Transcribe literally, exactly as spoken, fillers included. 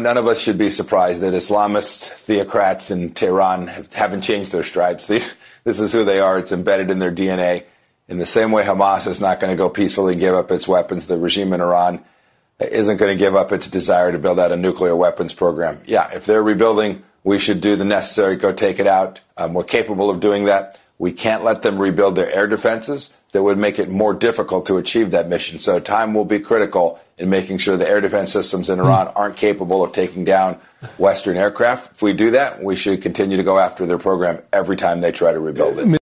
None of us should be surprised that Islamist theocrats in Tehran have, haven't changed their stripes. They, this is who they are. It's embedded in their D N A. In the same way Hamas is not going to go peacefully and give up its weapons, the regime in Iran isn't going to give up its desire to build out a nuclear weapons program. Yeah, if they're rebuilding, we should do the necessary, go take it out. Um, we're capable of doing that. We can't let them rebuild their air defenses. That would make it more difficult to achieve that mission. So time will be critical in making sure the air defense systems in Iran aren't capable of taking down Western aircraft. If we do that, we should continue to go after their program every time they try to rebuild it.